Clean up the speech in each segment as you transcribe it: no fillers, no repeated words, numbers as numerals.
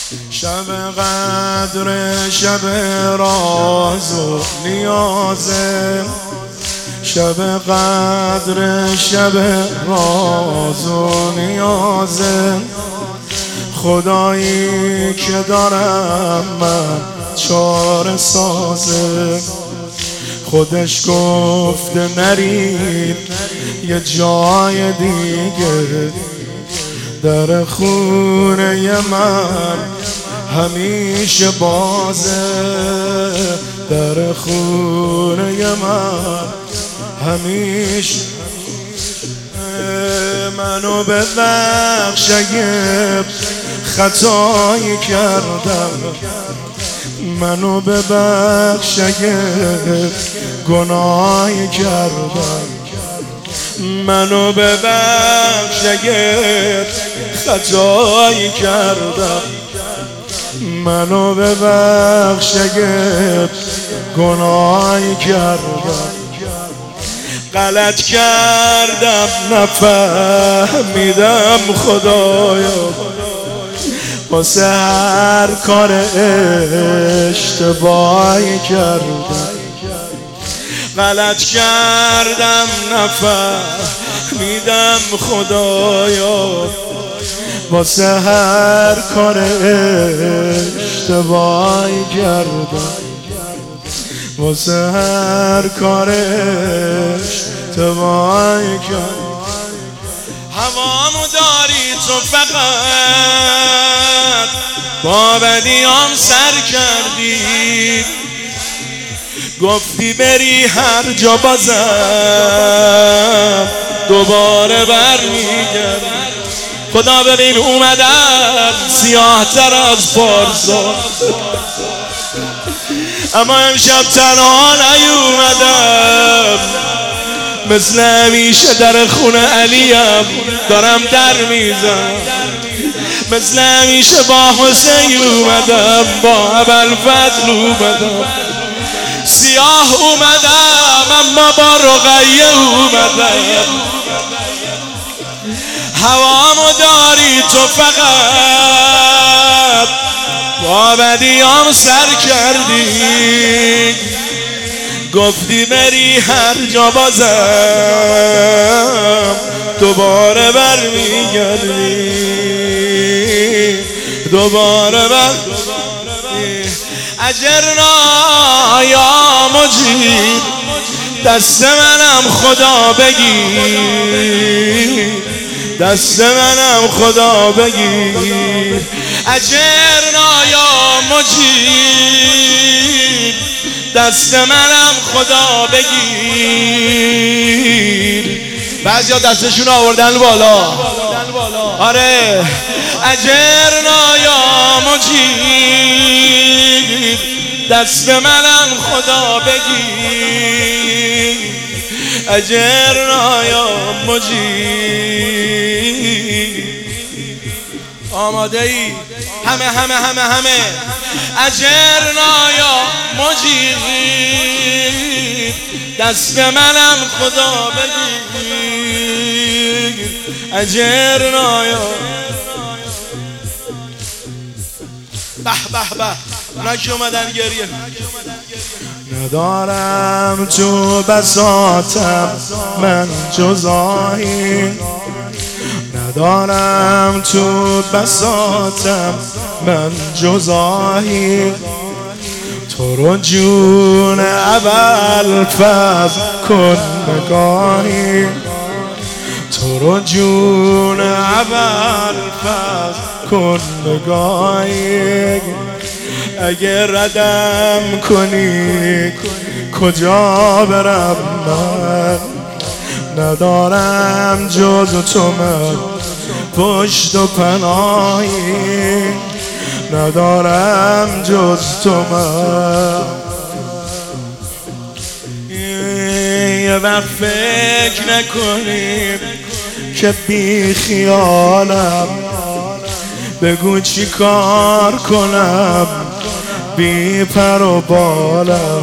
شب قدر شب راز و نیازه، شب قدر شب راز و نیازه. خدایی که دارم من چاره سازه، خودش گفته نرید یه جای دیگه، در خونه من همیشه بازه، در خونه من همیشه. منو ببخش اگه خطایی کردم، منو ببخش اگه گناهی کردم، منو ببخش اگه خطایی کردم، منو ببخش اگه گناهی کردم. غلط کردم نفهمیدم خدایا، واسه هر کار اشتباهی کردم. غلط کردم نفهمیدم خدایا، واسه هر کار اشتباهی کردم، واسه هر کار اشتباهی کردم. هوامو داری تو فقط، با بدیام سر کردی، گفتی بری هر جا بازم دوباره برمیگردی. خدا ببین اومدم سیاه تر از پارسا، اما امشب تنها نیومدم، مثل همیشه در خونه علیم دارم در میزم، مثل همیشه با حسین اومدم، با ابوالفضل اومدم، سیاه اومدم اما با رقیه اومدم. هوامو داری تو فقط، با بدیام سر کردی، گفتی بری هر جا بازم دوباره برمیگردی، دوباره برمیگردی. اجرنا یا مجید، دست منم خدا بگیر، دست منم خدا بگیر. اجرنا یا مجید، دست منم خدا بگیر. بعضیا دستشون آوردن بالا، آره. اجرنا یا مجید، دست منم خدا بگیر. اجرنا یا مجید. آماده ای؟ همه همه همه همه. اجرنا یا مجید، دست منم خدا بگیر. اجرنا یا به به به. اونا که اومدن گریه. ندارم تو بساطم من جزایی، ندارم تو بساطم من جزایی. تو رو جون ابوالفضل کن نگاهی، تو رو جون ابوالفضل کن نگاهی. اگه ردم کنی کجا برم من، ندارم جز تو من پشت و پناهی، ندارم جز تو من. یه وقت فکر نکنیم که بی خیالم، بگو چی کار کنم بی پر و بالم.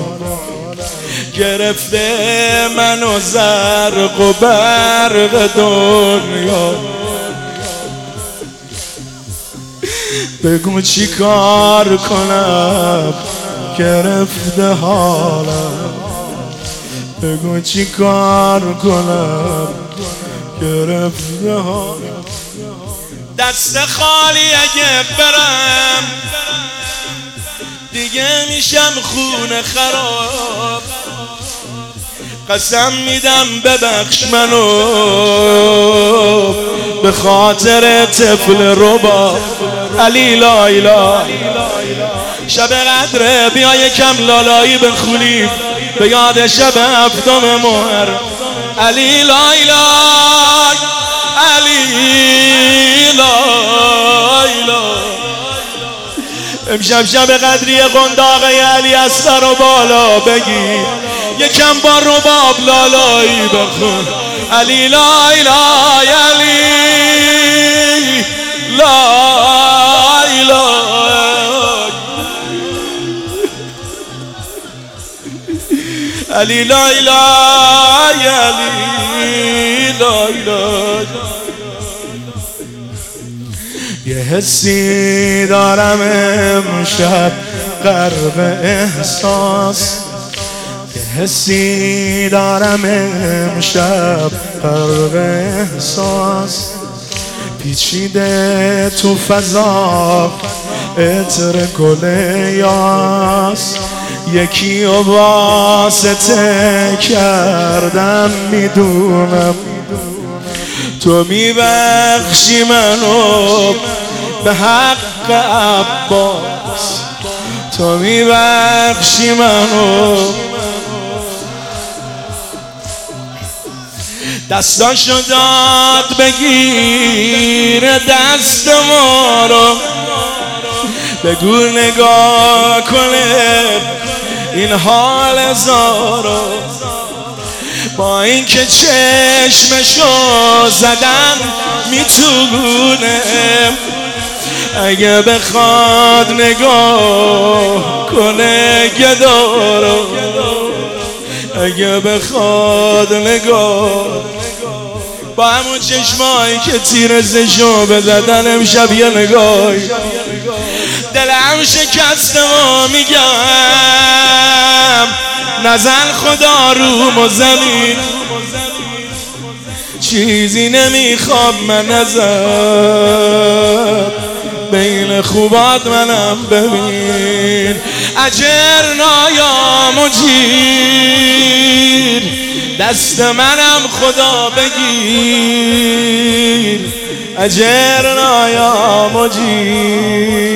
گرفته منو زرق و برق دنیا، بگو چی کار کنم گرفته حالم، بگو چی کار کنم گرفته حالم. دست خالی اگه برم دیگه میشم خونه خراب، قسم میدم ببخش منو به خاطر طفل رباب. علی لایلا شب قدره بیا یکم لالایی بخونیم به یاد شب هفتم محرم. علی لایلا علی لایلا امشب شب قدری قنداقه علی اصغر رو بالا بگی یکم با رباب لالایی بخون. علی لایلا علی لایلا علی لایلا علی لایلا. یه حسی دارم امشب غرق احساس، یه حسی دارم امشب غرق احساس، پیچیده تو فضا عطر گل یاس، یکی رو واسطه کردم میدونم تو میبخشی منو به حق عباس، تو میبخشی منو. دستاشو داد بگیر دست ما رو، بگو نگاه کنه این حال زارو، با اینکه چشمشو زدن میتونه اگه بخواد نگاه کنه گدارو، اگه بخواد نگاه با همون چشمایی که تیر زشو بزدن امشب یه نگاهی دلم شکسته و میگم نزن خدا روم و زمین، چیزی نمیخوام من ازت بین خوبات منم ببین. اجرنا یا مجیر دست منم خدا بگیر، اجرنا یا مجیر.